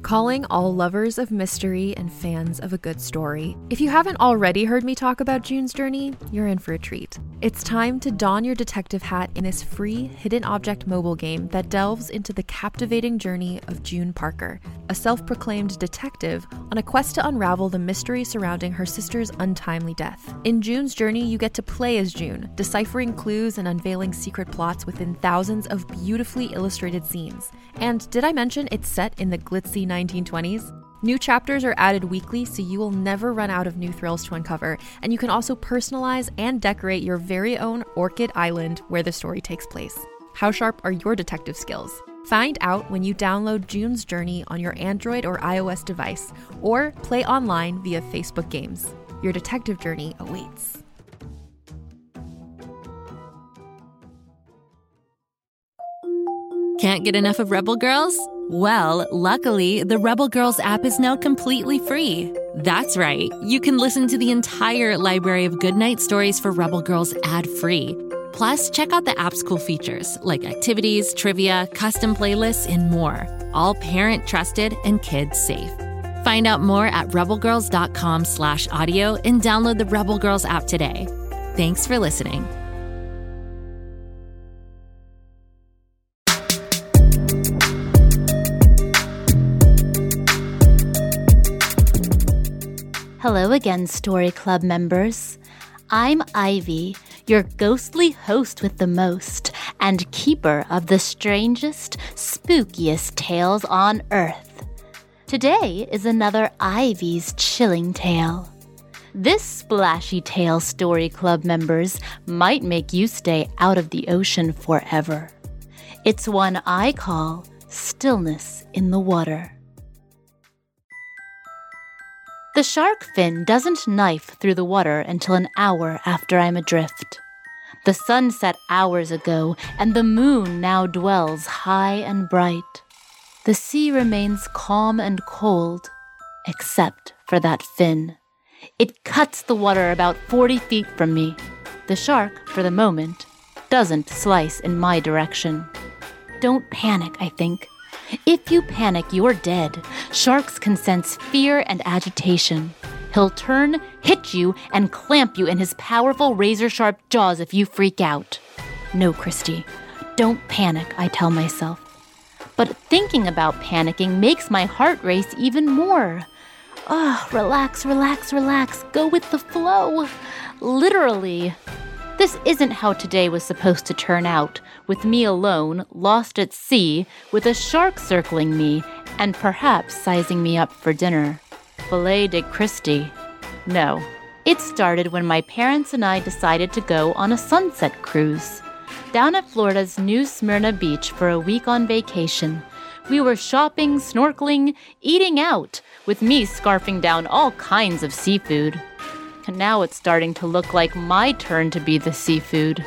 Calling all lovers of mystery and fans of a good story. If you haven't already heard me talk about June's Journey, you're in for a treat. It's time to don your detective hat in this free hidden object mobile game that delves into the captivating journey of June Parker, a self-proclaimed detective on a quest to unravel the mystery surrounding her sister's untimely death. In June's Journey, you get to play as June, deciphering clues and unveiling secret plots within thousands of beautifully illustrated scenes. And did I mention it's set in the glitzy 1920s? New chapters are added weekly, so you will never run out of new thrills to uncover, and you can also personalize and decorate your very own Orchid Island where the story takes place. How sharp are your detective skills? Find out when you download June's Journey on your Android or iOS device, or play online via Facebook Games. Your detective journey awaits. Can't get enough of Rebel Girls? Well, luckily, the Rebel Girls app is now completely free. That's right. You can listen to the entire library of goodnight stories for Rebel Girls ad-free. Plus, check out the app's cool features like activities, trivia, custom playlists, and more. All parent-trusted and kids-safe. Find out more at rebelgirls.com/audio and download the Rebel Girls app today. Thanks for listening. Hello again, Story Club members. I'm Ivy, your ghostly host with the most, and keeper of the strangest, spookiest tales on Earth. Today is another Ivy's chilling tale. This splashy tale, Story Club members, might make you stay out of the ocean forever. It's one I call Stillness in the Water. The shark fin doesn't knife through the water until an hour after I'm adrift. The sun set hours ago, and the moon now dwells high and bright. The sea remains calm and cold, except for that fin. It cuts the water about 40 feet from me. The shark, for the moment, doesn't slice in my direction. Don't panic, I think. If you panic, you're dead. Sharks can sense fear and agitation. He'll turn, hit you, and clamp you in his powerful razor-sharp jaws if you freak out. No, Christy, don't panic, I tell myself. But thinking about panicking makes my heart race even more. Relax, relax, relax. Go with the flow. Literally. This isn't how today was supposed to turn out, with me alone, lost at sea, with a shark circling me, and perhaps sizing me up for dinner. Filet de Christie. No. It started when my parents and I decided to go on a sunset cruise. Down at Florida's New Smyrna Beach for a week on vacation. We were shopping, snorkeling, eating out, with me scarfing down all kinds of seafood. And now it's starting to look like my turn to be the seafood.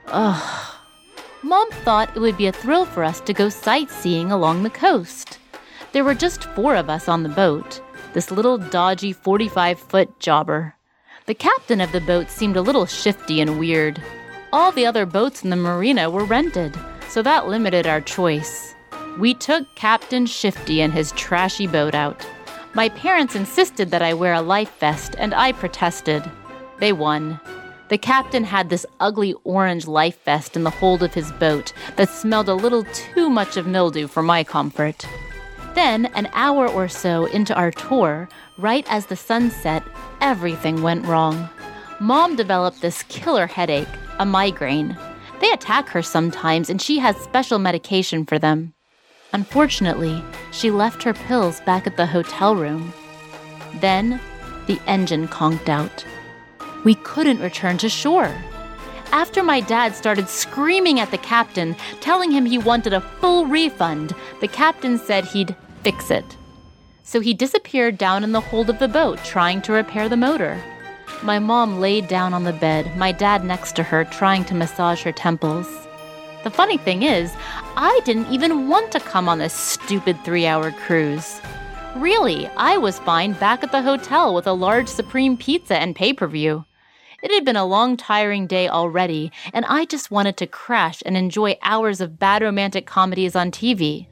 Ugh. Mom thought it would be a thrill for us to go sightseeing along the coast. There were just 4 of us on the boat, this little dodgy 45-foot jobber. The captain of the boat seemed a little shifty and weird. All the other boats in the marina were rented, so that limited our choice. We took Captain Shifty and his trashy boat out. My parents insisted that I wear a life vest, and I protested. They won. The captain had this ugly orange life vest in the hold of his boat that smelled a little too much of mildew for my comfort. Then, an hour or so into our tour, right as the sun set, everything went wrong. Mom developed this killer headache, a migraine. They attack her sometimes, and she has special medication for them. Unfortunately, she left her pills back at the hotel room. Then, the engine conked out. We couldn't return to shore. After my dad started screaming at the captain, telling him he wanted a full refund, the captain said he'd fix it. So he disappeared down in the hold of the boat, trying to repair the motor. My mom laid down on the bed, my dad next to her, trying to massage her temples. The funny thing is, I didn't even want to come on this stupid 3-hour cruise. Really, I was fine back at the hotel with a large supreme pizza and pay-per-view. It had been a long, tiring day already, and I just wanted to crash and enjoy hours of bad romantic comedies on TV.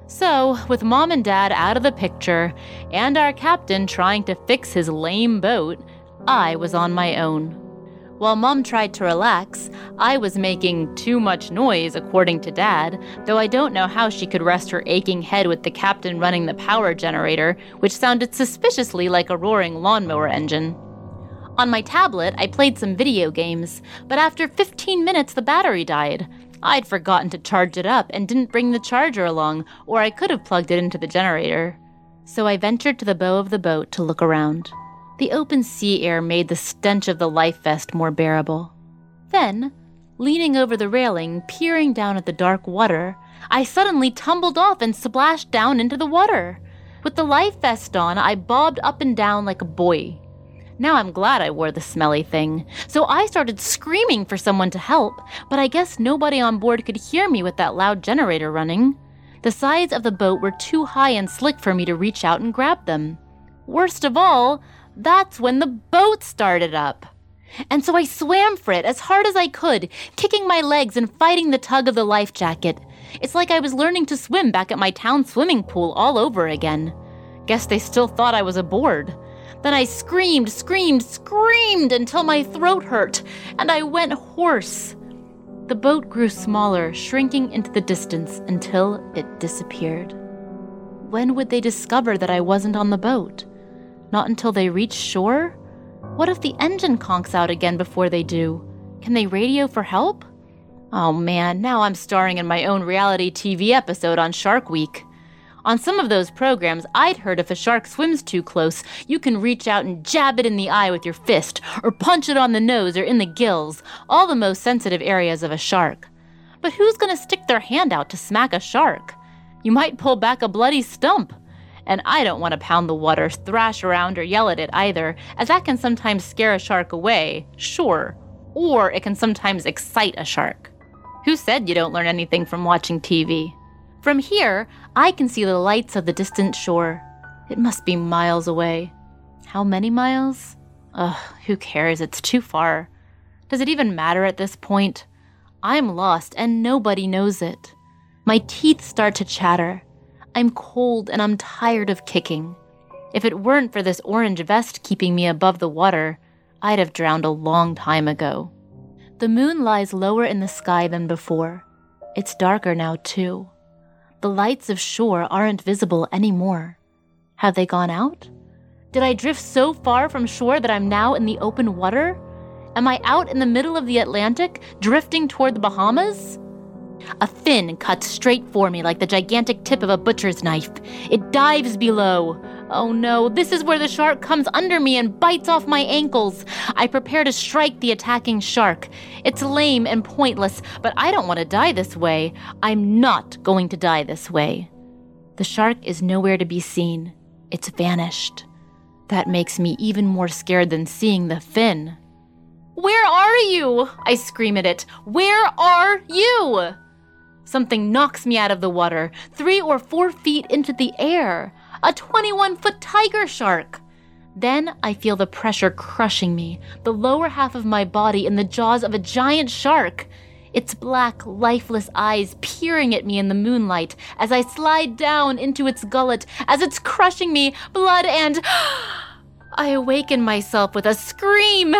So, with Mom and Dad out of the picture, and our captain trying to fix his lame boat, I was on my own. While Mom tried to relax, I was making too much noise, according to Dad, though I don't know how she could rest her aching head with the captain running the power generator, which sounded suspiciously like a roaring lawnmower engine. On my tablet, I played some video games, but after 15 minutes the battery died. I'd forgotten to charge it up and didn't bring the charger along, or I could have plugged it into the generator. So I ventured to the bow of the boat to look around. The open sea air made the stench of the life vest more bearable. Then, leaning over the railing, peering down at the dark water, I suddenly tumbled off and splashed down into the water. With the life vest on, I bobbed up and down like a buoy. Now I'm glad I wore the smelly thing, so I started screaming for someone to help, but I guess nobody on board could hear me with that loud generator running. The sides of the boat were too high and slick for me to reach out and grab them. Worst of all, that's when the boat started up. And so I swam for it as hard as I could, kicking my legs and fighting the tug of the life jacket. It's like I was learning to swim back at my town swimming pool all over again. Guess they still thought I was aboard. Then I screamed until my throat hurt, and I went hoarse. The boat grew smaller, shrinking into the distance until it disappeared. When would they discover that I wasn't on the boat? Not until they reach shore? What if the engine conks out again before they do? Can they radio for help? Oh man, now I'm starring in my own reality TV episode on Shark Week. On some of those programs, I'd heard if a shark swims too close, you can reach out and jab it in the eye with your fist, or punch it on the nose or in the gills, all the most sensitive areas of a shark. But who's gonna stick their hand out to smack a shark? You might pull back a bloody stump. And I don't want to pound the water, thrash around, or yell at it either, as that can sometimes scare a shark away, sure, or it can sometimes excite a shark. Who said you don't learn anything from watching TV? From here, I can see the lights of the distant shore. It must be miles away. How many miles? Ugh, who cares? It's too far. Does it even matter at this point? I'm lost and nobody knows it. My teeth start to chatter. I'm cold and I'm tired of kicking. If it weren't for this orange vest keeping me above the water, I'd have drowned a long time ago. The moon lies lower in the sky than before. It's darker now, too. The lights of shore aren't visible anymore. Have they gone out? Did I drift so far from shore that I'm now in the open water? Am I out in the middle of the Atlantic, drifting toward the Bahamas? A fin cuts straight for me like the gigantic tip of a butcher's knife. It dives below. Oh no, this is where the shark comes under me and bites off my ankles. I prepare to strike the attacking shark. It's lame and pointless, but I don't want to die this way. I'm not going to die this way. The shark is nowhere to be seen. It's vanished. That makes me even more scared than seeing the fin. Where are you? I scream at it. Where are you? Something knocks me out of the water, 3 or 4 feet into the air. A 21-foot tiger shark. Then I feel the pressure crushing me, the lower half of my body in the jaws of a giant shark. Its black, lifeless eyes peering at me in the moonlight as I slide down into its gullet, as it's crushing me, blood and... I awaken myself with a scream.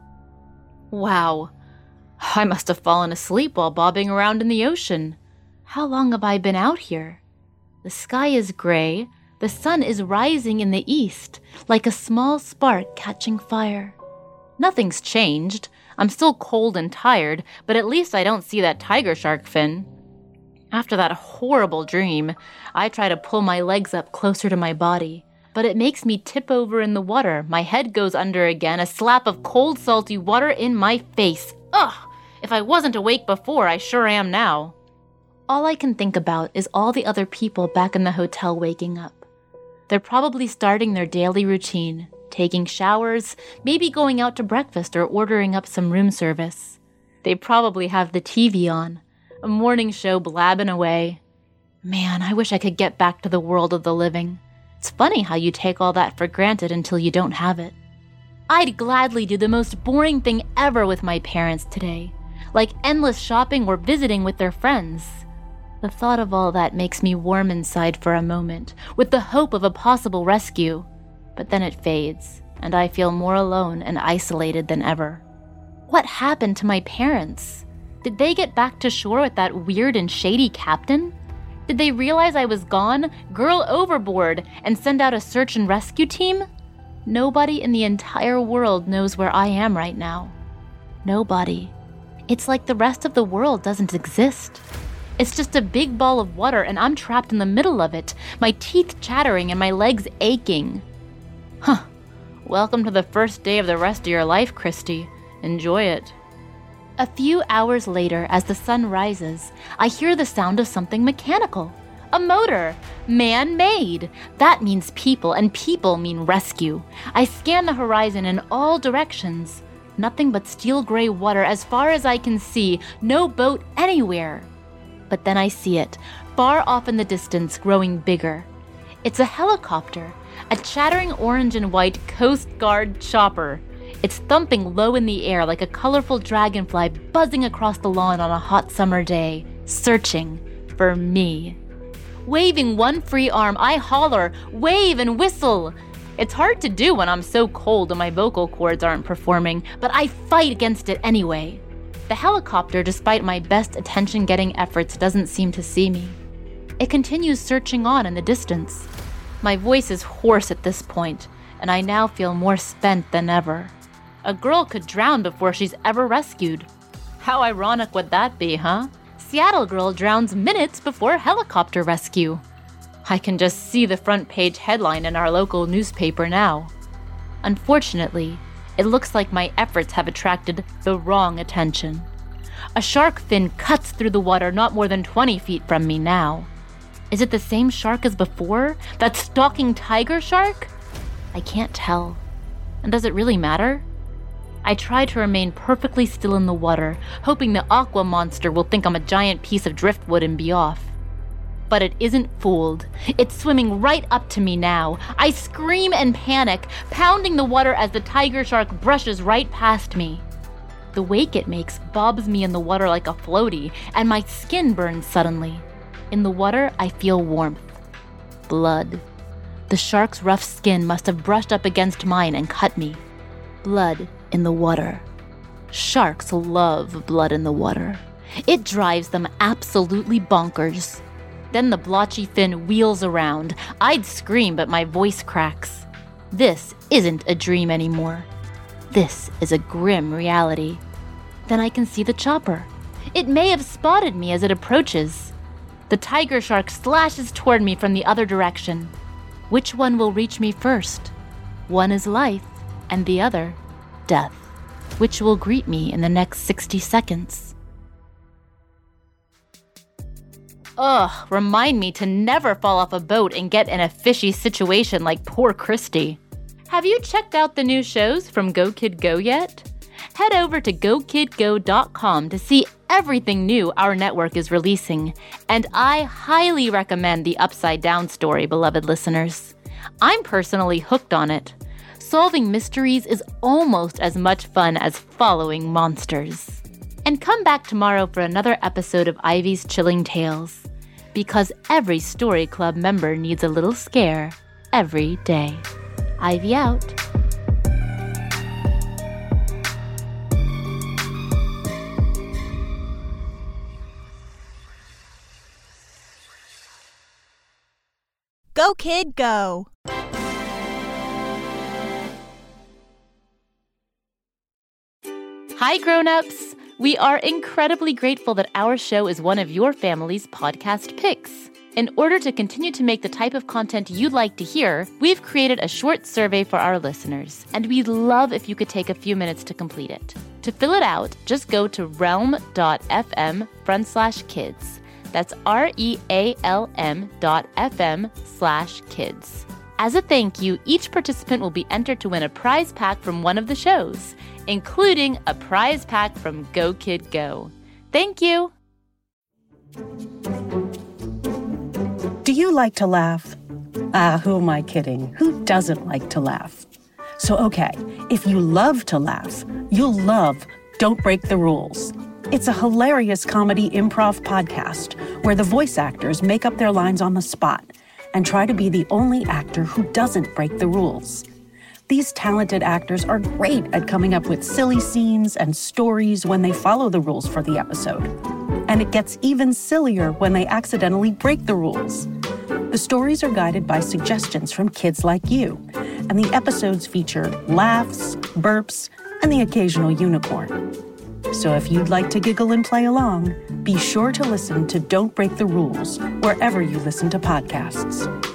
Wow. I must have fallen asleep while bobbing around in the ocean. How long have I been out here? The sky is gray. The sun is rising in the east, like a small spark catching fire. Nothing's changed. I'm still cold and tired, but at least I don't see that tiger shark fin. After that horrible dream, I try to pull my legs up closer to my body, but it makes me tip over in the water. My head goes under again, a slap of cold, salty water in my face. Ugh! If I wasn't awake before, I sure am now. All I can think about is all the other people back in the hotel waking up. They're probably starting their daily routine, taking showers, maybe going out to breakfast or ordering up some room service. They probably have the TV on, a morning show blabbing away. Man, I wish I could get back to the world of the living. It's funny how you take all that for granted until you don't have it. I'd gladly do the most boring thing ever with my parents today, like endless shopping or visiting with their friends. The thought of all that makes me warm inside for a moment, with the hope of a possible rescue. But then it fades, and I feel more alone and isolated than ever. What happened to my parents? Did they get back to shore with that weird and shady captain? Did they realize I was gone, girl overboard, and send out a search and rescue team? Nobody in the entire world knows where I am right now. Nobody. It's like the rest of the world doesn't exist. It's just a big ball of water and I'm trapped in the middle of it, my teeth chattering and my legs aching. Welcome to the first day of the rest of your life, Christy. Enjoy it. A few hours later, as the sun rises, I hear the sound of something mechanical. A motor. Man-made. That means people, and people mean rescue. I scan the horizon in all directions. Nothing but steel gray water as far as I can see. No boat anywhere. But then I see it, far off in the distance, growing bigger. It's a helicopter, a chattering orange and white Coast Guard chopper. It's thumping low in the air like a colorful dragonfly buzzing across the lawn on a hot summer day, searching for me. Waving one free arm, I holler, wave and whistle. It's hard to do when I'm so cold and my vocal cords aren't performing, but I fight against it anyway. The helicopter, despite my best attention-getting efforts, doesn't seem to see me. It continues searching on in the distance. My voice is hoarse at this point, and I now feel more spent than ever. A girl could drown before she's ever rescued. How ironic would that be, huh? Seattle girl drowns minutes before helicopter rescue. I can just see the front page headline in our local newspaper now. Unfortunately, it looks like my efforts have attracted the wrong attention. A shark fin cuts through the water not more than 20 feet from me now. Is it the same shark as before? That stalking tiger shark? I can't tell. And does it really matter? I try to remain perfectly still in the water, hoping the aqua monster will think I'm a giant piece of driftwood and be off. But it isn't fooled. It's swimming right up to me now. I scream and panic, pounding the water as the tiger shark brushes right past me. The wake it makes bobs me in the water like a floaty, and my skin burns suddenly. In the water, I feel warmth. Blood. The shark's rough skin must have brushed up against mine and cut me. Blood in the water. Sharks love blood in the water. It drives them absolutely bonkers. Then the blotchy fin wheels around. I'd scream, but my voice cracks. This isn't a dream anymore. This is a grim reality. Then I can see the chopper. It may have spotted me as it approaches. The tiger shark slashes toward me from the other direction. Which one will reach me first? One is life, and the other, death. Which will greet me in the next 60 seconds? Ugh, remind me to never fall off a boat and get in a fishy situation like poor Christy. Have you checked out the new shows from Go Kid Go yet? Head over to GoKidGo.com to see everything new our network is releasing, and I highly recommend the Upside Down story, beloved listeners. I'm personally hooked on it. Solving mysteries is almost as much fun as following monsters. And come back tomorrow for another episode of Ivy's Chilling Tales. Because every Story Club member needs a little scare every day. Ivy out. Go Kid Go! Hi, grown-ups! We are incredibly grateful that our show is one of your family's podcast picks. In order to continue to make the type of content you'd like to hear, we've created a short survey for our listeners, and we'd love if you could take a few minutes to complete it. To fill it out, just go to realm.fm/kids. That's REALM.fm/kids. As a thank you, each participant will be entered to win a prize pack from one of the shows, including a prize pack from Go Kid Go. Thank you! Do you like to laugh? Who am I kidding? Who doesn't like to laugh? So, okay, if you love to laugh, you'll love Don't Break the Rules. It's a hilarious comedy improv podcast where the voice actors make up their lines on the spot and try to be the only actor who doesn't break the rules. These talented actors are great at coming up with silly scenes and stories when they follow the rules for the episode. And it gets even sillier when they accidentally break the rules. The stories are guided by suggestions from kids like you, and the episodes feature laughs, burps, and the occasional unicorn. So if you'd like to giggle and play along, be sure to listen to Don't Break the Rules wherever you listen to podcasts.